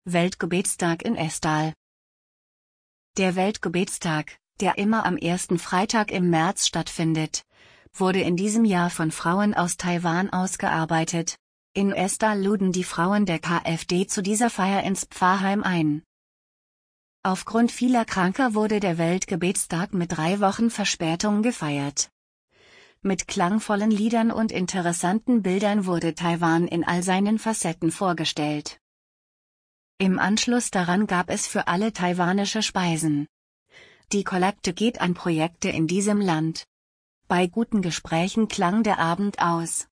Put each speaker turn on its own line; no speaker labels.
Weltgebetstag in Estal. Der Weltgebetstag, der immer am ersten Freitag im März stattfindet, wurde in diesem Jahr von Frauen aus Taiwan ausgearbeitet. In Estal luden die Frauen der KfD zu dieser Feier ins Pfarrheim ein. Aufgrund vieler Kranker wurde der Weltgebetstag mit 3 Wochen Verspätung gefeiert. Mit klangvollen Liedern und interessanten Bildern wurde Taiwan in all seinen Facetten vorgestellt. Im Anschluss daran gab es für alle taiwanische Speisen. Die Kollekte geht an Projekte in diesem Land. Bei guten Gesprächen klang der Abend aus.